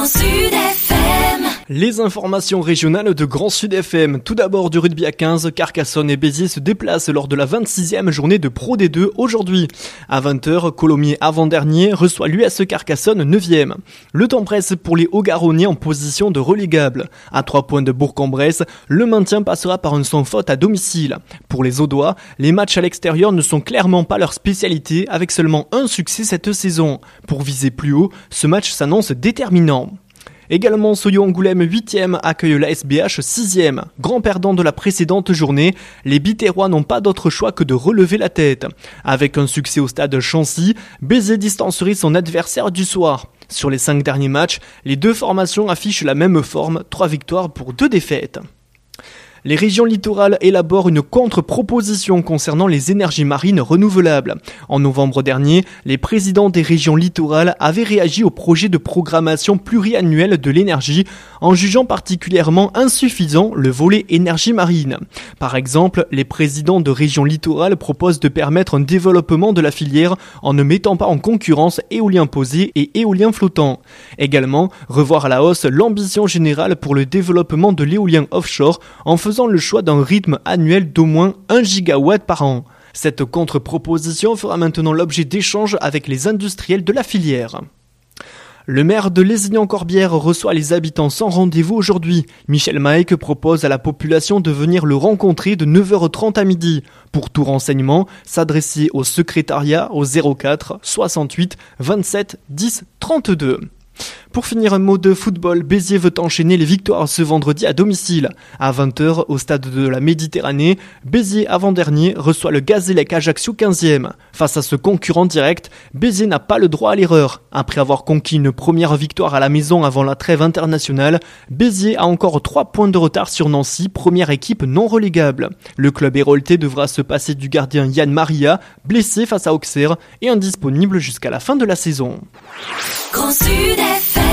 Sud FM. Les informations régionales de Grand Sud FM. Tout d'abord du rugby à 15, Carcassonne et Béziers se déplacent lors de la 26e journée de Pro D2 aujourd'hui. À 20h, Colomiers avant-dernier reçoit l'US Carcassonne 9e. Le temps presse pour les Hauts-Garonnais en position de relégable. À 3 points de Bourg-en-Bresse, le maintien passera par une sans faute à domicile. Pour les Audois, les matchs à l'extérieur ne sont clairement pas leur spécialité avec seulement un succès cette saison. Pour viser plus haut, ce match s'annonce déterminant. Également, Soyo-Angoulême 8e accueille la SBH 6e. Grand perdant de la précédente journée, les Biterrois n'ont pas d'autre choix que de relever la tête. Avec un succès au stade Chancy, Béziers distancerait son adversaire du soir. Sur les 5 derniers matchs, les deux formations affichent la même forme, 3 victoires pour 2 défaites. Les régions littorales élaborent une contre-proposition concernant les énergies marines renouvelables. En novembre dernier, les présidents des régions littorales avaient réagi au projet de programmation pluriannuelle de l'énergie en jugeant particulièrement insuffisant le volet énergie marine. Par exemple, les présidents de régions littorales proposent de permettre un développement de la filière en ne mettant pas en concurrence éolien posé et éolien flottant. Également, revoir à la hausse l'ambition générale pour le développement de l'éolien offshore en faisant le choix d'un rythme annuel d'au moins 1 gigawatt par an. Cette contre-proposition fera maintenant l'objet d'échanges avec les industriels de la filière. Le maire de Lézignan-Corbière reçoit les habitants sans rendez-vous aujourd'hui. Michel Maïque propose à la population de venir le rencontrer de 9h30 à midi. Pour tout renseignement, s'adresser au secrétariat au 04 68 27 10 32. Pour finir, un mot de football, Béziers veut enchaîner les victoires ce vendredi à domicile. À 20h, au stade de la Méditerranée, Béziers avant-dernier reçoit le Gazélec Ajaccio 15e. Face à ce concurrent direct, Béziers n'a pas le droit à l'erreur. Après avoir conquis une première victoire à la maison avant la trêve internationale, Béziers a encore 3 points de retard sur Nancy, première équipe non relégable. Le club héroltais devra se passer du gardien Yann Maria, blessé face à Auxerre et indisponible jusqu'à la fin de la saison. Grand Sud FM.